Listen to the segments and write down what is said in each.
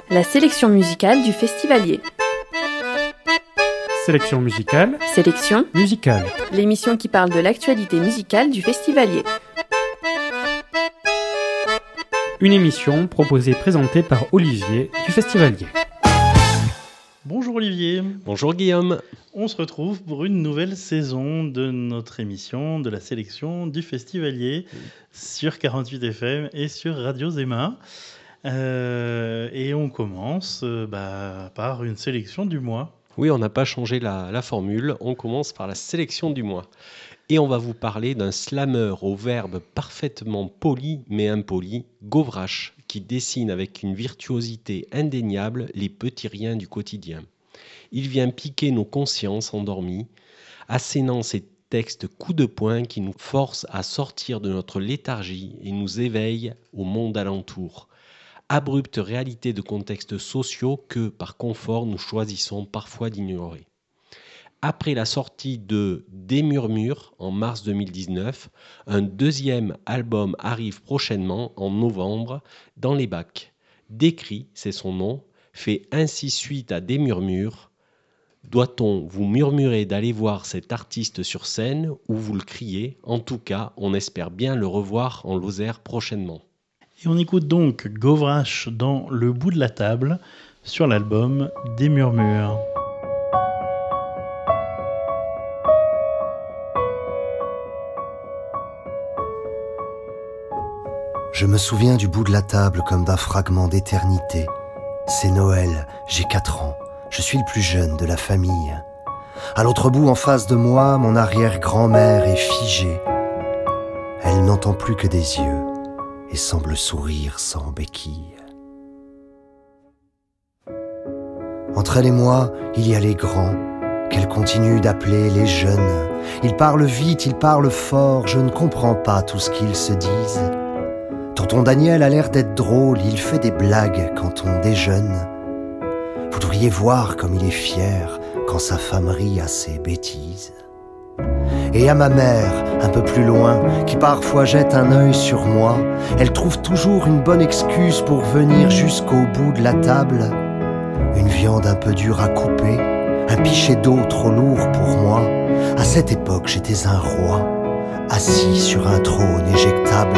La sélection musicale du Festivalier. Sélection musicale. Sélection musicale. L'émission qui parle de l'actualité musicale du Festivalier. Une émission proposée et présentée par Olivier du Festivalier. Bonjour Olivier. Bonjour Guillaume. On se retrouve pour une nouvelle saison de notre émission de la sélection du Festivalier sur 48 FM et sur Radio Zema. Et on commence par une sélection du mois. Oui, on n'a pas changé la formule, on commence par la sélection du mois. Et on va vous parler d'un slammer au verbe parfaitement poli mais impoli, Govrache, qui dessine avec une virtuosité indéniable les petits riens du quotidien. Il vient piquer nos consciences endormies, assénant ces textes coups de poing qui nous forcent à sortir de notre léthargie et nous éveillent au monde alentour. Abrupte réalité de contextes sociaux que, par confort, nous choisissons parfois d'ignorer. Après la sortie de Des Murmures en mars 2019, un deuxième album arrive prochainement en novembre dans les bacs. Décrit, c'est son nom, fait ainsi suite à Des Murmures. Doit-on vous murmurer d'aller voir cet artiste sur scène ou vous le crier ? En tout cas, on espère bien le revoir en Lozère prochainement. Et on écoute donc Govrache dans Le bout de la table sur l'album Des Murmures. Je me souviens du bout de la table comme d'un fragment d'éternité. C'est Noël, j'ai 4 ans, je suis le plus jeune de la famille. À l'autre bout, en face de moi, mon arrière-grand-mère est figée. Elle n'entend plus que des yeux et semble sourire sans béquille. Entre elle et moi, il y a les grands, qu'elle continue d'appeler les jeunes. Ils parlent vite, ils parlent fort, je ne comprends pas tout ce qu'ils se disent. Tonton Daniel a l'air d'être drôle, il fait des blagues quand on déjeune. Vous devriez voir comme il est fier quand sa femme rit à ses bêtises. Et à ma mère, un peu plus loin, qui parfois jette un œil sur moi, elle trouve toujours une bonne excuse pour venir jusqu'au bout de la table. Une viande un peu dure à couper, un pichet d'eau trop lourd pour moi. À cette époque, j'étais un roi, assis sur un trône éjectable.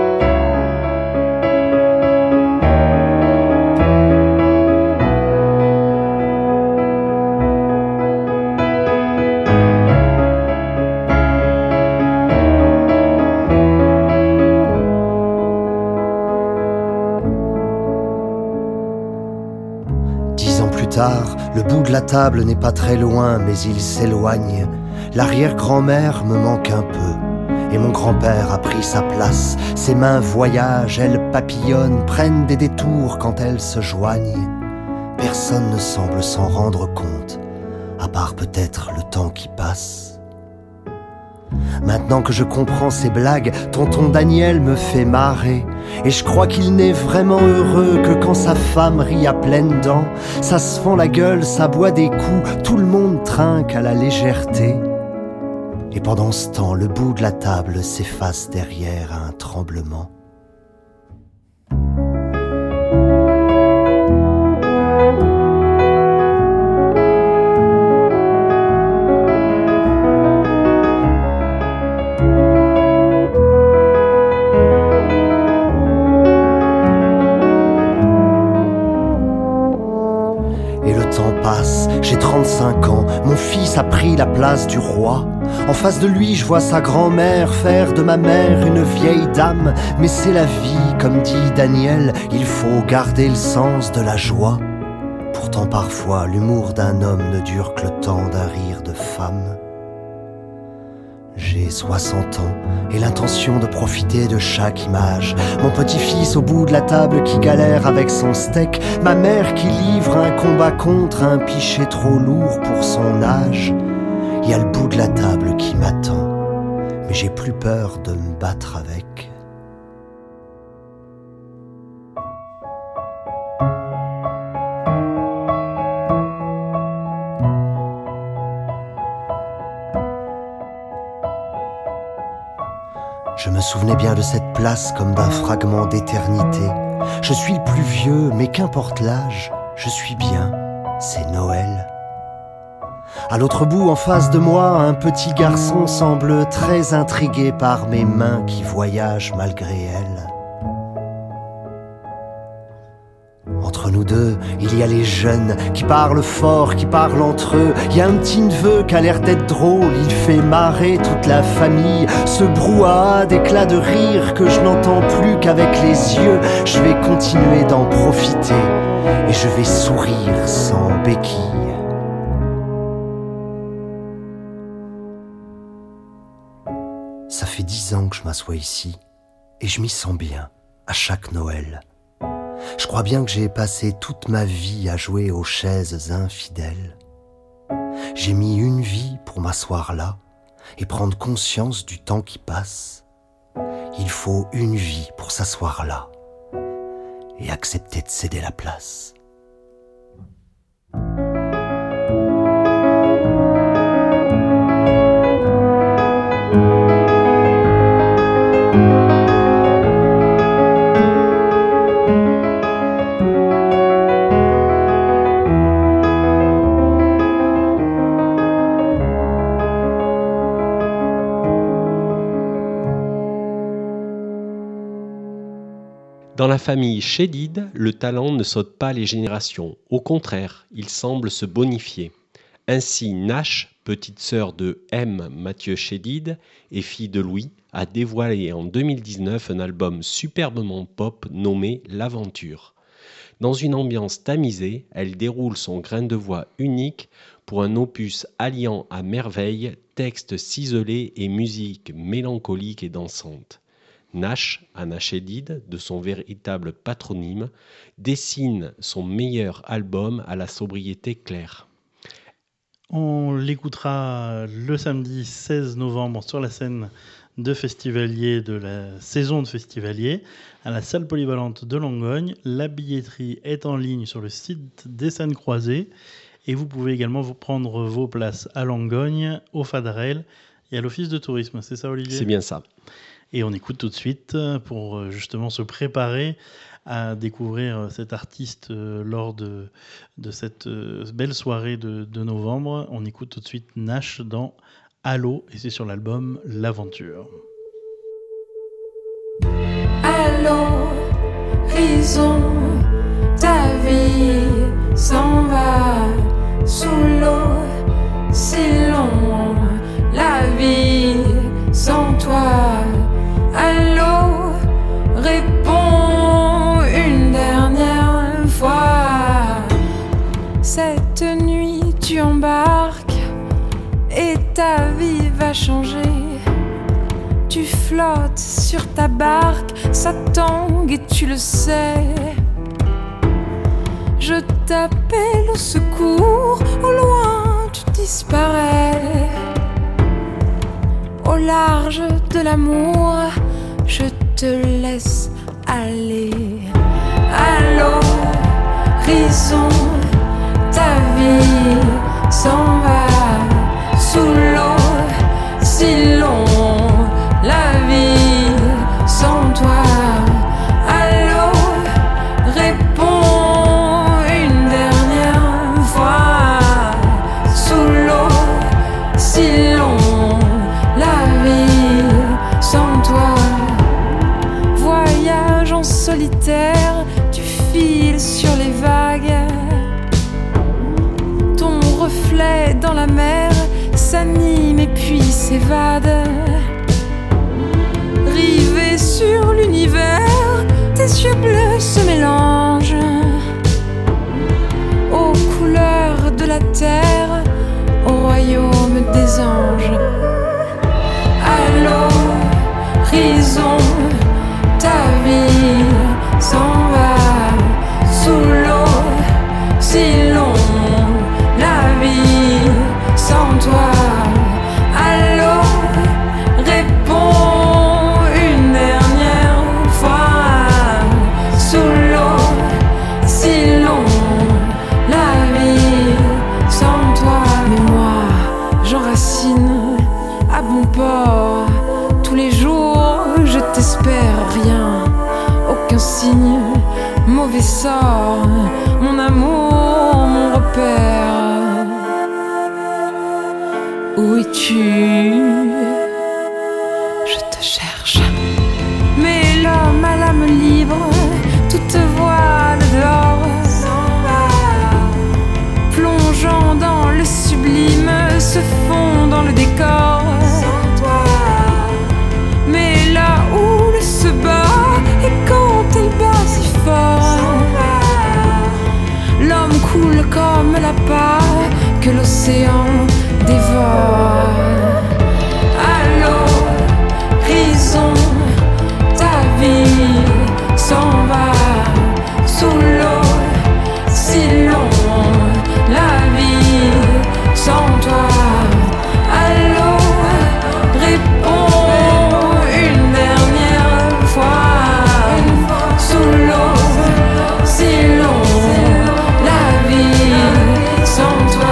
10 ans plus tard, le bout de la table n'est pas très loin, mais il s'éloigne. L'arrière-grand-mère me manque un peu, et mon grand-père a pris sa place. Ses mains voyagent, elles papillonnent, prennent des détours quand elles se joignent. Personne ne semble s'en rendre compte, à part peut-être le temps qui passe. Maintenant que je comprends ces blagues, tonton Daniel me fait marrer. Et je crois qu'il n'est vraiment heureux que quand sa femme rit à pleines dents. Ça se fend la gueule, ça boit des coups, tout le monde trinque à la légèreté. Et pendant ce temps, le bout de la table s'efface derrière un tremblement. J'ai 35 ans, mon fils a pris la place du roi. En face de lui, je vois sa grand-mère faire de ma mère une vieille dame. Mais c'est la vie, comme dit Daniel, il faut garder le sens de la joie. Pourtant parfois, l'humour d'un homme ne dure que le temps d'un rire de femme. J'ai 60 ans et l'intention de profiter de chaque image. Mon petit-fils au bout de la table qui galère avec son steak. Ma mère qui livre un combat contre un pichet trop lourd pour son âge. Il y a le bout de la table qui m'attend, mais j'ai plus peur de me battre avec. Je me souvenais bien de cette place comme d'un fragment d'éternité. Je suis le plus vieux, mais qu'importe l'âge, je suis bien, c'est Noël. À l'autre bout, en face de moi, un petit garçon semble très intrigué par mes mains qui voyagent malgré elles. Entre nous deux, il y a les jeunes qui parlent fort, qui parlent entre eux. Il y a un petit neveu qui a l'air d'être drôle, il fait marrer toute la famille. Ce brouhaha d'éclats de rire que je n'entends plus qu'avec les yeux. Je vais continuer d'en profiter et je vais sourire sans béquille. Ça fait 10 ans que je m'assois ici et je m'y sens bien à chaque Noël. Je crois bien que j'ai passé toute ma vie à jouer aux chaises infidèles. J'ai mis une vie pour m'asseoir là et prendre conscience du temps qui passe. Il faut une vie pour s'asseoir là et accepter de céder la place. Dans la famille Chédid, le talent ne saute pas les générations. Au contraire, il semble se bonifier. Ainsi, Nash, petite sœur de M. Mathieu Chédid et fille de Louis, a dévoilé en 2019 un album superbement pop nommé L'Aventure. Dans une ambiance tamisée, elle déroule son grain de voix unique pour un opus alliant à merveille textes ciselés et musique mélancolique et dansante. Nash, Anna Chédid, de son véritable patronyme, dessine son meilleur album à la sobriété claire. On l'écoutera le samedi 16 novembre sur la scène de Festivalier de la saison de Festivalier à la salle polyvalente de Langogne. La billetterie est en ligne sur le site des scènes croisées et vous pouvez également vous prendre vos places à Langogne, au Fadarel et à l'Office de tourisme. C'est ça, Olivier ? C'est bien ça. Et on écoute tout de suite pour justement se préparer à découvrir cet artiste lors de cette belle soirée de novembre. On écoute tout de suite Nash dans Allô et c'est sur l'album L'Aventure. Allô, horizon, ta vie s'en va sous l'eau, si long, la vie sans toi. Allô, réponds une dernière fois. Cette nuit tu embarques et ta vie va changer. Tu flottes sur ta barque, ça tangue et tu le sais. Je t'appelle au secours, au loin tu disparais. Au large de l'amour, je te laisse aller. Allô, horizon, ta vie s'en va sous l'eau, si long, la vie sans toi. Allô, réponds une dernière fois. Sous l'eau, si long, la vie sans toi. Voyage en solitaire, tu files sur les vagues. Ton reflet dans la mer s'anime et puis s'évade. Rivé sur l'univers, tes yeux bleus se mélangent aux couleurs de la terre, au royaume des anges. Allô, horizon, ta vie s'en va sous l'eau, si long, la vie sans toi. Allô, réponds une dernière fois. signe, mauvais sort, mon amour, mon repère. Où es-tu? Je te cherche. Mais l'homme à l'âme libre, toute voile dehors, plongeant dans le sublime, se fond dans le décor. Mais là où le se bat, et quand elle bat si fort, l'homme coule comme la part que l'océan dévore. À l'horizon, ta vie s'en va sous l'eau, si long la vie sans toi. À l'eau, réponds une dernière fois, sous l'eau, si long la vie sans toi.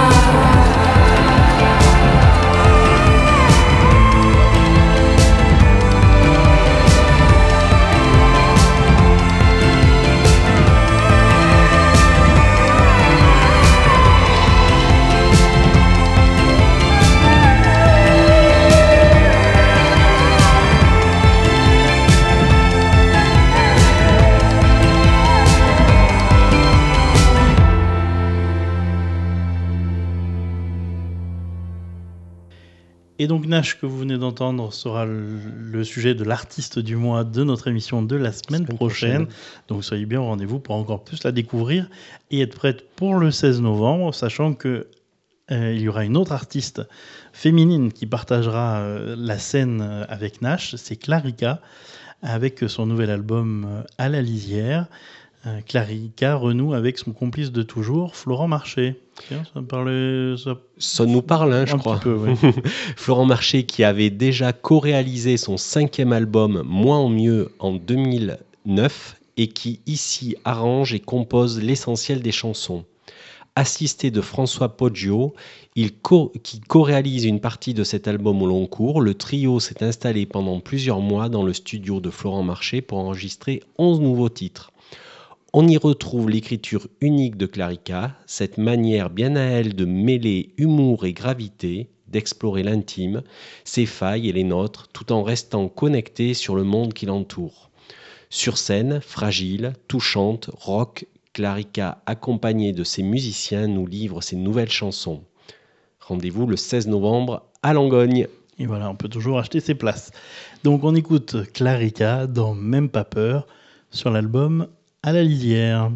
Et donc Nash, que vous venez d'entendre, sera le sujet de l'artiste du mois de notre émission de la semaine prochaine. Donc soyez bien au rendez-vous pour encore plus la découvrir et être prête pour le 16 novembre, sachant que il y aura une autre artiste féminine qui partagera la scène avec Nash, c'est Clarica, avec son nouvel album À la lisière. Clarica renoue avec son complice de toujours, Florent Marché. Tiens, ça nous parle, hein, je crois. Peu, ouais. Florent Marché qui avait déjà co-réalisé son 5e album Moins en mieux en 2009 et qui ici arrange et compose l'essentiel des chansons. Assisté de François Poggio, qui co-réalise une partie de cet album au long cours, le trio s'est installé pendant plusieurs mois dans le studio de Florent Marché pour enregistrer 11 nouveaux titres. On y retrouve l'écriture unique de Clarica, cette manière bien à elle de mêler humour et gravité, d'explorer l'intime, ses failles et les nôtres, tout en restant connecté sur le monde qui l'entoure. Sur scène, fragile, touchante, rock, Clarica, accompagnée de ses musiciens, nous livre ses nouvelles chansons. Rendez-vous le 16 novembre à Langogne. Et voilà, on peut toujours acheter ses places. Donc on écoute Clarica dans Même pas peur sur l'album À la lisière.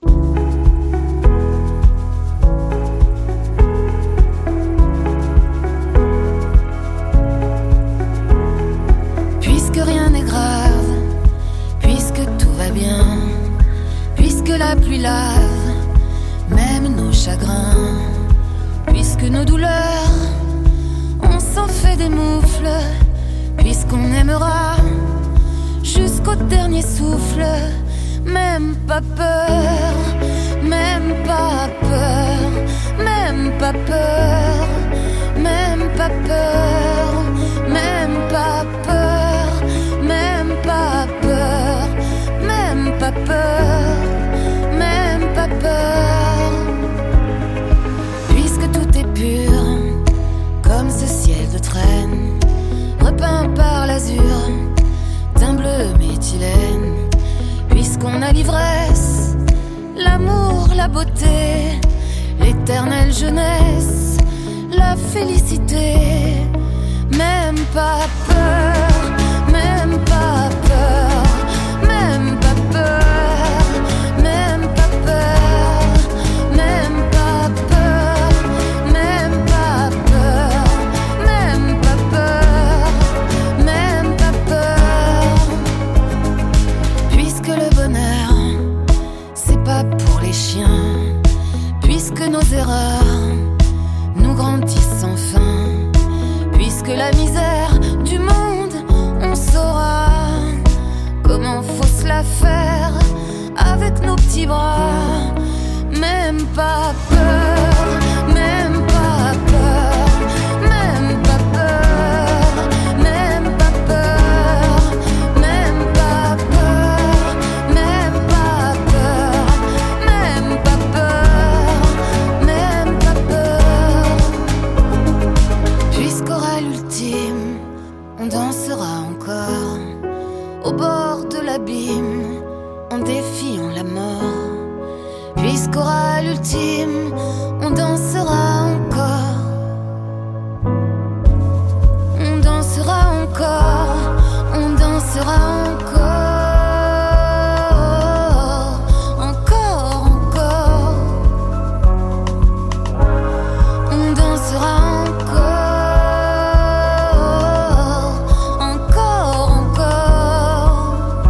Puisque rien n'est grave, puisque tout va bien, puisque la pluie lave même nos chagrins, puisque nos douleurs, on s'en fait des moufles, puisqu'on aimera jusqu'au dernier souffle. Même pas peur, même pas peur, même pas peur, même pas peur, même pas peur, même pas peur, même pas peur, même pas peur. Puisque tout est pur, comme ce ciel de traîne, repeint par l'azur d'un bleu méthylène. Puisqu'on a l'ivresse, l'amour, la beauté, l'éternelle jeunesse, la félicité. Même pas peur, même pas peur, même pas peur, même pas peur, même pas peur, même pas peur, même pas peur, même pas peur. Puisque le bonheur, c'est pas pour les chiens, puisque nos erreurs nous grandissent sans fin, puisque la misère du monde, on saura comment faut se la faire avec nos petits bras. Même pas peur, même pas peur, même pas peur, même pas peur, même pas peur, même en défiant la mort. Puisqu'aura l'ultime, on dansera encore. On dansera encore, on dansera encore. Encore, encore. On dansera encore. Encore, encore.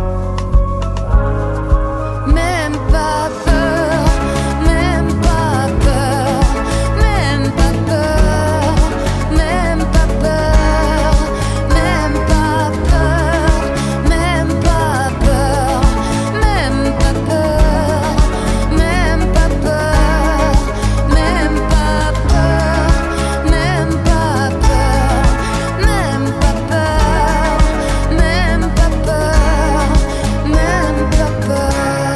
Même pas peur, même pas peur, même pas peur, même pas peur, même pas peur, même pas peur, même pas peur, même pas peur, même pas peur, même pas peur, même pas peur, même pas peur, même pas peur.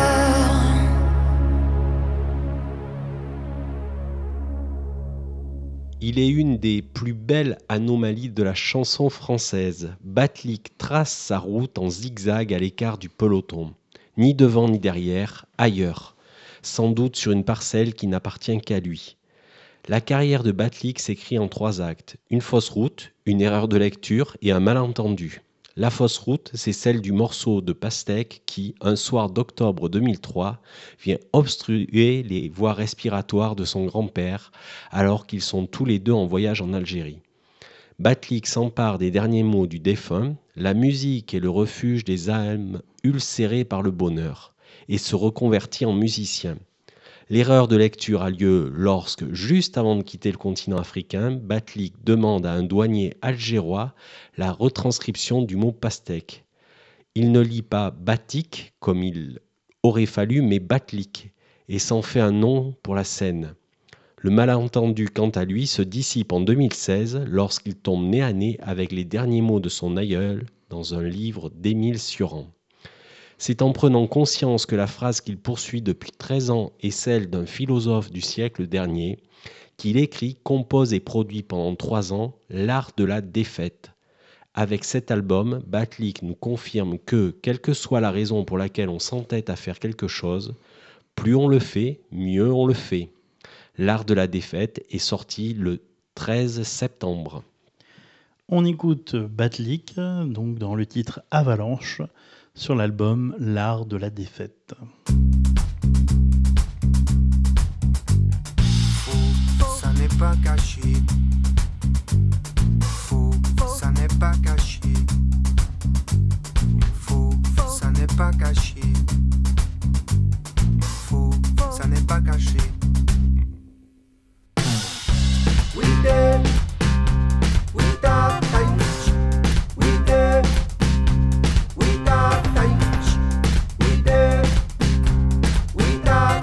Il est une des plus belles anomalies de la chanson française. Batlik trace sa route en zigzag à l'écart du peloton. Ni devant ni derrière, ailleurs. Sans doute sur une parcelle qui n'appartient qu'à lui. La carrière de Batlik s'écrit en 3 actes. Une fausse route, une erreur de lecture et un malentendu. La fausse route, c'est celle du morceau de pastèque qui, un soir d'octobre 2003, vient obstruer les voies respiratoires de son grand-père alors qu'ils sont tous les deux en voyage en Algérie. Batlik s'empare des derniers mots du défunt, la musique est le refuge des âmes ulcérées par le bonheur, et se reconvertit en musicien. L'erreur de lecture a lieu lorsque, juste avant de quitter le continent africain, Batlik demande à un douanier algérois la retranscription du mot pastèque. Il ne lit pas Batik comme il aurait fallu, mais Batlik, et s'en fait un nom pour la scène. Le malentendu, quant à lui, se dissipe en 2016 lorsqu'il tombe nez à nez avec les derniers mots de son aïeul dans un livre d'Émile Cioran. C'est en prenant conscience que la phrase qu'il poursuit depuis 13 ans est celle d'un philosophe du siècle dernier qu'il écrit, compose et produit pendant 3 ans L'art de la défaite. Avec cet album, Batlik nous confirme que, quelle que soit la raison pour laquelle on s'entête à faire quelque chose, plus on le fait, mieux on le fait. L'art de la défaite est sorti le 13 septembre. On écoute Batlik, donc dans le titre Avalanche, sur l'album L'art de la défaite. Faux, ça n'est pas caché. Faux, ça n'est pas caché. Faux, ça n'est pas caché. Faux, ça n'est pas caché. We did. We did. We did. We did. We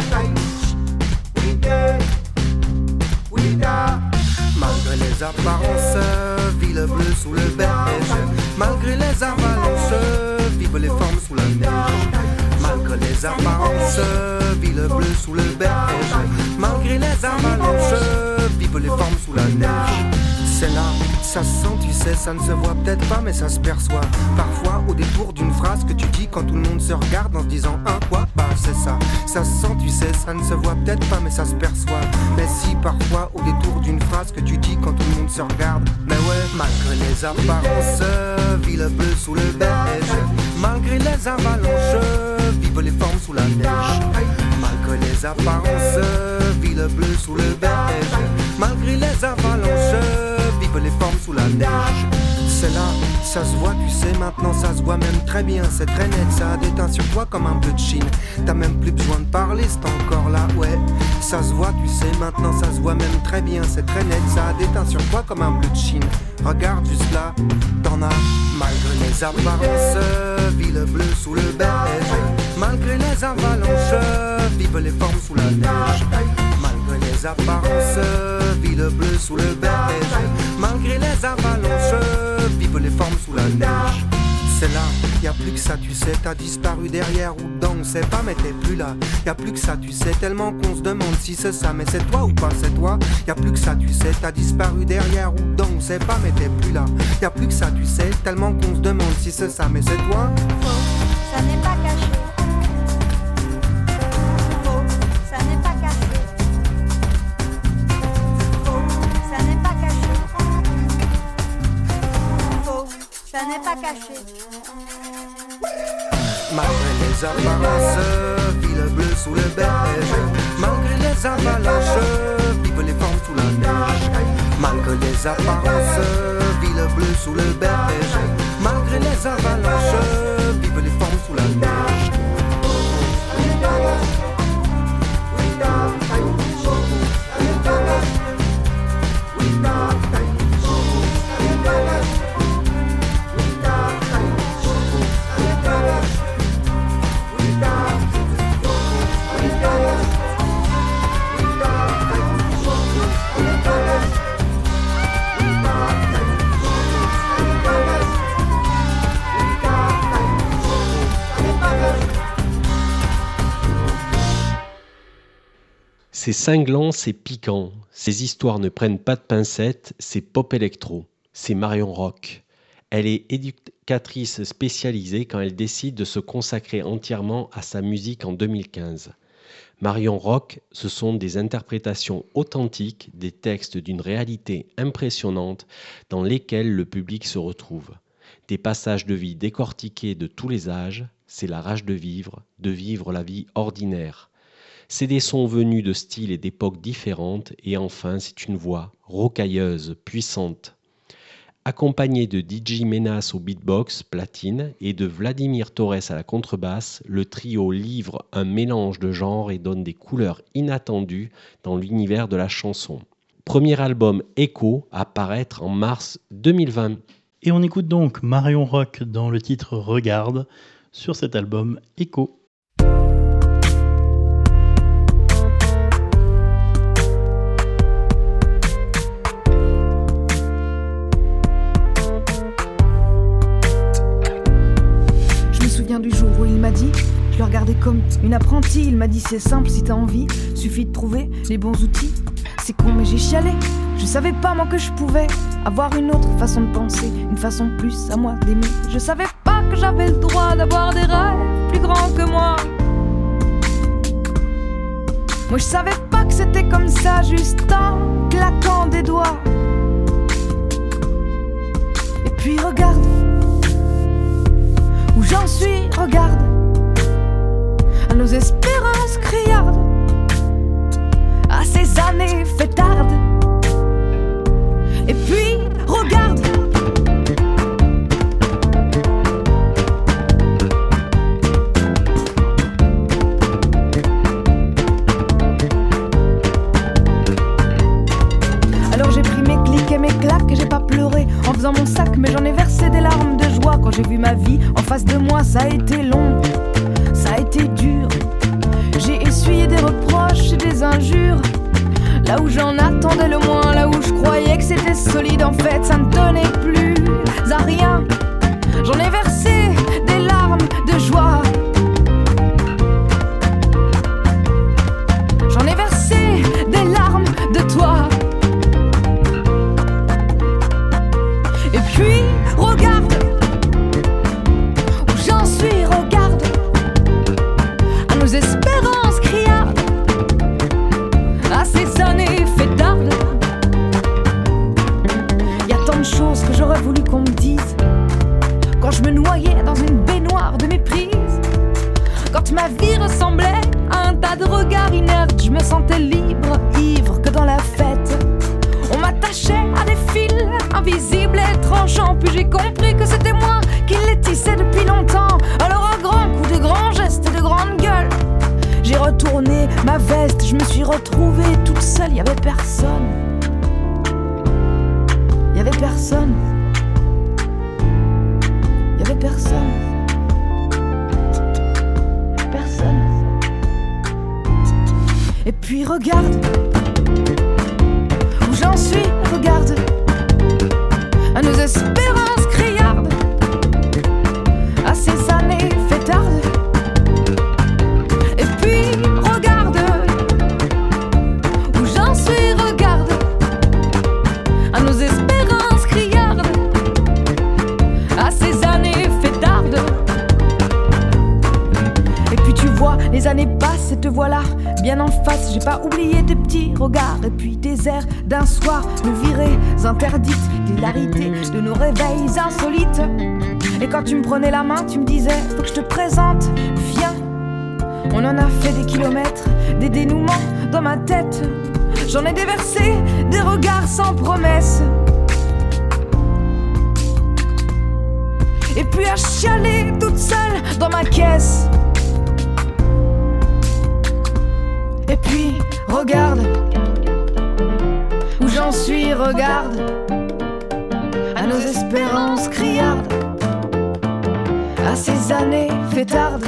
did. We did. Malgré les apparences, ville bleue sous le beige. Malgré les avalanches, vivent les formes sous la neige. Malgré les apparences, ville bleue sous le beige. Malgré les avalanches, vivent les formes sous la neige. C'est là, ça se sent, tu sais, ça ne se voit peut-être pas, mais ça se perçoit. Parfois, au détour d'une phrase que tu dis quand tout le monde se regarde en se disant « Hein, quoi ?» Bah c'est ça, ça se sent, tu sais, ça ne se voit peut-être pas, mais ça se perçoit. Mais si, parfois, au détour d'une phrase que tu dis quand tout le monde se regarde. Mais ouais, malgré les apparences, ville bleue sous le beige. Malgré les avalanches, vivent les formes sous la neige. Malgré les apparences, ville bleue sous le beige. Malgré les avalanches, vivent les formes sous la neige. C'est là, ça se voit, tu sais, maintenant ça se voit même très bien. C'est très net, ça a déteint sur toi comme un bleu de Chine. T'as même plus besoin de parler, c'est encore là, ouais. Ça se voit, tu sais, maintenant ça se voit même très bien. C'est très net, ça a déteint sur toi comme un bleu de Chine. Regarde juste là, t'en as. Malgré les apparences, ville bleue sous le beige. Malgré les avalanches, vivent les formes sous la neige. Malgré les apparences, ville bleue sous le beige. Malgré les avalanches, vivent les formes sous la neige. C'est là, y'a plus que ça, tu sais, t'as disparu derrière ou dedans, on sait pas, mais t'es plus là. Y'a plus que ça, tu sais, tellement qu'on se demande si c'est ça, mais c'est toi ou pas, c'est toi. Y'a plus que ça, tu sais, t'as disparu derrière ou dedans, on sait pas, mais t'es plus là. Y'a plus que ça, tu sais, tellement qu'on se demande si c'est ça, mais c'est toi. Faux, ça n'est pas caché. apparences, ville bleue sous le berge. Malgré les avalanches, vivent les formes sous la neige. Malgré les apparences, ville bleue sous le berge. Malgré les avalanches, vivent les formes sous la neige. C'est cinglant, c'est piquant. Ces histoires ne prennent pas de pincettes, c'est pop électro. C'est Marion Rock. Elle est éducatrice spécialisée quand elle décide de se consacrer entièrement à sa musique en 2015. Marion Rock, ce sont des interprétations authentiques des textes d'une réalité impressionnante dans lesquels le public se retrouve. Des passages de vie décortiqués de tous les âges, c'est la rage de vivre la vie ordinaire. C'est des sons venus de styles et d'époques différentes et enfin c'est une voix rocailleuse, puissante. Accompagné de DJ Menace au beatbox, platine, et de Vladimir Torres à la contrebasse, le trio livre un mélange de genres et donne des couleurs inattendues dans l'univers de la chanson. Premier album Echo à paraître en mars 2020. Et on écoute donc Marion Rock dans le titre Regarde sur cet album Echo. Du jour où il m'a dit, je le regardais comme une apprentie. Il m'a dit c'est simple si t'as envie, suffit de trouver les bons outils. C'est con mais j'ai chialé, je savais pas moi que je pouvais avoir une autre façon de penser, une façon plus à moi d'aimer. Je savais pas que j'avais le droit d'avoir des rêves plus grands que moi. Moi je savais pas que c'était comme ça, juste en claquant des doigts. Et puis regarde où j'en suis, regarde, à nos espérances criardes, à ces années fêtardes. Et puis, regarde, alors j'ai pris mes clics et mes claques et j'ai pas pleuré en faisant mon sac, mais j'en ai versé des larmes de joie quand j'ai vu ma vie en face de moi. Ça a été long, ça a été dur. J'ai essuyé des reproches et des injures. Là où j'en attendais le moins, là où je croyais que c'était solide, en fait ça ne tenait plus à rien. J'en ai versé des larmes de joie. J'en ai versé des larmes de toi. Et puis regarde où j'en suis, regarde, à nos espérances criardes, à ces années fêtardes. Y a tant de choses que j'aurais voulu qu'on me dise quand je me noyais dans une baignoire de méprise. Quand ma vie ressemblait à un tas de regards inertes, je me sentais libre, ivre que dans la fête. On m'attachait à des fils invisibles et tranchants. Puis j'ai compris que c'était moi qui les tissais depuis longtemps. Alors un grand coup de grands gestes et de grande gueule, j'ai retourné ma veste. Je me suis retrouvée toute seule, y avait personne. Y avait personne. Y avait personne. Personne. Et puis regarde où j'en suis, regarde, à nos espérances criardes, à ces années fêtardes. Et puis regarde où j'en suis, regarde, à nos espérances criardes, à ces années fêtardes. Et puis tu vois, les années passent et te voilà bien en face. J'ai pas oublié tes petits regards et puis tes airs d'un soir, nos virées interdites, l'hilarité de nos réveils insolites. Et quand tu me prenais la main, tu me disais faut que je te présente, viens, On en a fait des kilomètres, des dénouements dans ma tête. J'en ai déversé des regards sans promesse. Et puis à chialer toute seule dans ma caisse. Et puis regarde où j'en suis, regarde à nos espérances criardes, à ces années fêtardes.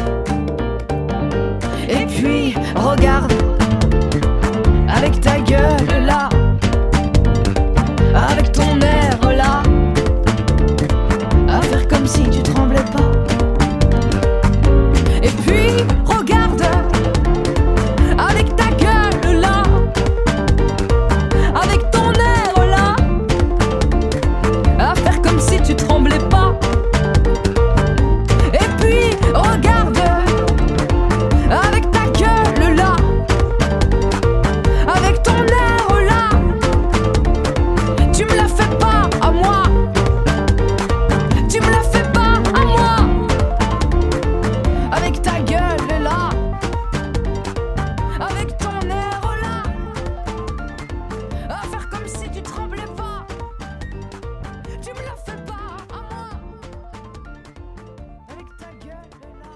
Et puis regarde avec ta gueule là, avec ton air là, à faire comme si tu tremblais pas. Et puis regarde avec ta gueule là, avec ton air là, à faire comme si tu tremblais pas. Et puis regarde avec ta gueule là, avec ton air là. Tu me la fais pas à moi, tu me la fais pas à moi. Avec ta gueule là, avec ton air là, à faire comme si tu tremblais pas. Tu me la fais pas à moi. Avec ta gueule là,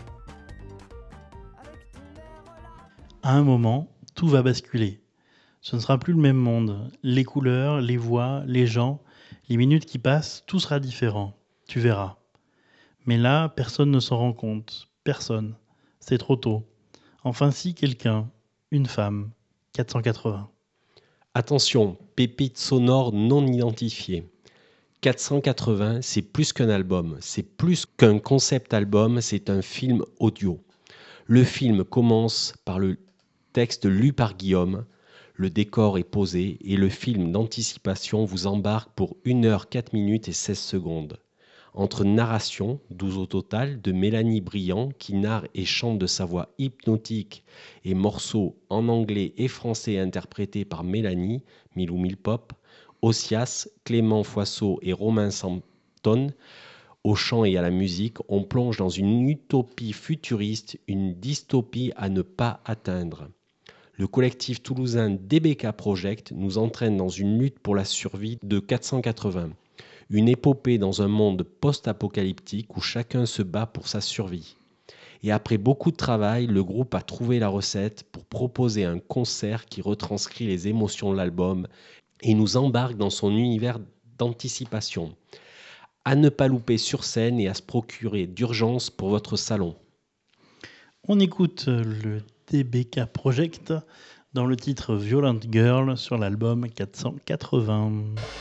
avec ton air là. À un moment, tout va basculer. Ce ne sera plus le même monde. Les couleurs, les voix, les gens, les minutes qui passent, tout sera différent. Tu verras. Mais là, personne ne s'en rend compte. Personne. C'est trop tôt. Enfin si, quelqu'un. Une femme. 480. Attention, pépite sonore non identifiée. 480, c'est plus qu'un album, c'est plus qu'un concept album, c'est un film audio. Le film commence par le texte lu par Guillaume, le décor est posé et le film d'anticipation vous embarque pour 1h 4 minutes et 16 secondes. Entre narration, 12 au total, de Mélanie Briand qui narre et chante de sa voix hypnotique et morceaux en anglais et français interprétés par Mélanie, Milou Milpop, Osias, Clément Foisseau et Romain Sampton, au chant et à la musique, on plonge dans une utopie futuriste, une dystopie à ne pas atteindre. Le collectif toulousain DBK Project nous entraîne dans une lutte pour la survie de 480. Une épopée dans un monde post-apocalyptique où chacun se bat pour sa survie. Et après beaucoup de travail, le groupe a trouvé la recette pour proposer un concert qui retranscrit les émotions de l'album et nous embarque dans son univers d'anticipation. À ne pas louper sur scène et à se procurer d'urgence pour votre salon. On écoute le DBK Project dans le titre Violent Girl sur l'album 480.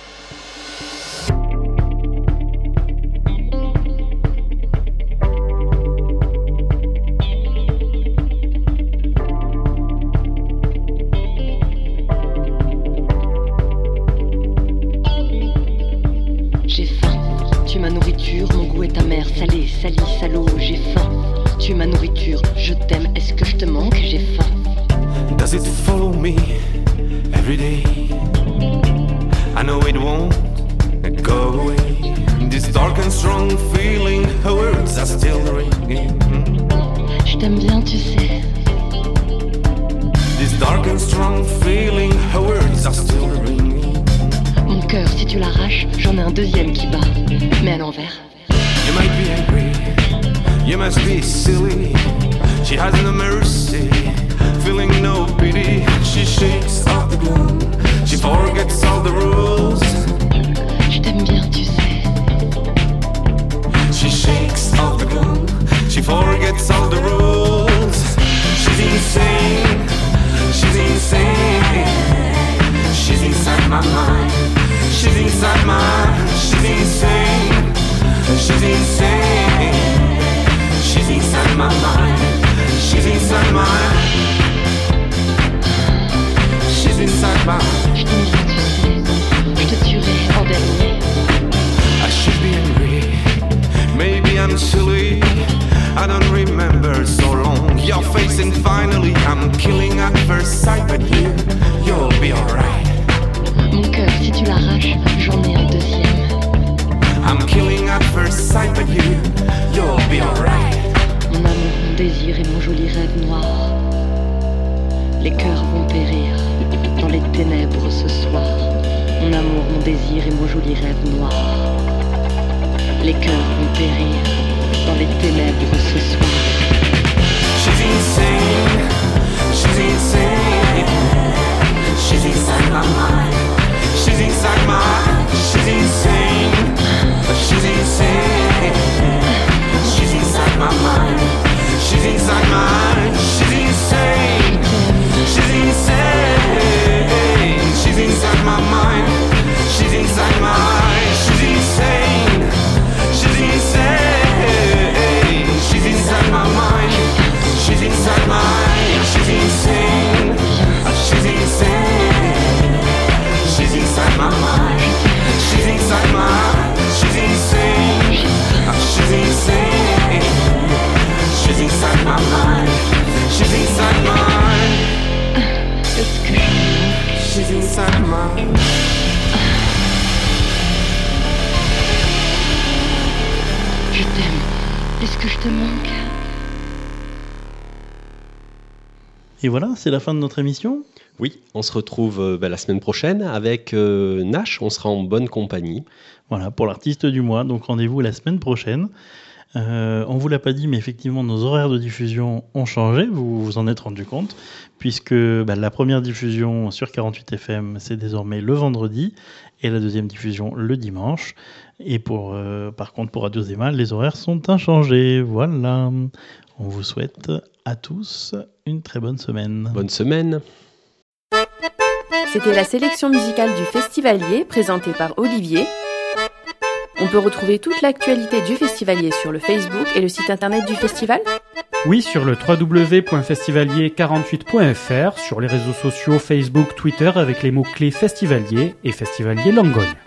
J'ai faim, tu ma nourriture, mon goût est amer, salé, sali, salaud, j'ai faim. Tu ma nourriture, je t'aime, est-ce que je te manque, j'ai faim. Does it follow me every day? I know it won't go away. This dark and strong feeling, her words are still ringing. Je t'aime bien, tu sais. This dark and strong feeling, her words are still ringing. Mon cœur, si tu l'arraches, j'en ai un deuxième qui bat, mais à l'envers. You might be angry, you must be silly. She has no mercy, feeling no pity. She shakes off the gloom, she forgets all the rules. Je t'aime bien, tu sais. She shakes off the gloom, she forgets all the rules. She's insane, she's insane. She's inside my mind, she's inside my, she's insane. She's insane, she's inside my mind, she's inside my, she's inside my. Je t'aime bien, tu sais. Je te tuerai en dernier. I should be angry, maybe I'm silly. I don't remember so long your face and finally I'm killing at first sight. But you'll be alright. Mon cœur, si tu l'arraches, j'en ai un deuxième. I'm killing at first sight, but you'll be alright. Mon amour, mon désir et mon joli jolis rêves noirs. Les cœurs vont périr dans les ténèbres ce soir. Mon amour, mon désir et mon joli rêve noir. Les cœurs vont périr dans les ténèbres ce soir. She's insane, she's insane. She's inside my mind. She's inside my, she's insane. She's insane. She's inside my mind. She's inside mine. She's insane. She's insane. She's inside my mind. She's inside mine. She's insane. She's insane. She's inside my mind. She's inside mine. She's insane. She's insane. She's inside my mind. She's inside mine. She's insane. She's insane. She's inside my mind. She's inside mine. Est-ce que She's inside mine. je t'aime? Est-ce que je te manque? Et voilà, c'est la fin de notre émission. Oui, on se retrouve la semaine prochaine avec Nash, on sera en bonne compagnie. Voilà, pour l'artiste du mois, donc rendez-vous la semaine prochaine. On vous l'a pas dit, mais effectivement, nos horaires de diffusion ont changé, vous vous en êtes rendu compte, puisque la première diffusion sur 48 FM, c'est désormais le vendredi, et la deuxième diffusion le dimanche. Et par contre, pour Radio Zema, les horaires sont inchangés. Voilà, on vous souhaite à tous une très bonne semaine. Bonne semaine. C'était la sélection musicale du Festivalier, présentée par Olivier. On peut retrouver toute l'actualité du Festivalier sur le Facebook et le site internet du festival. Oui, sur le www.festivalier48.fr, sur les réseaux sociaux Facebook, Twitter avec les mots-clés Festivalier et Festivalier Langogne.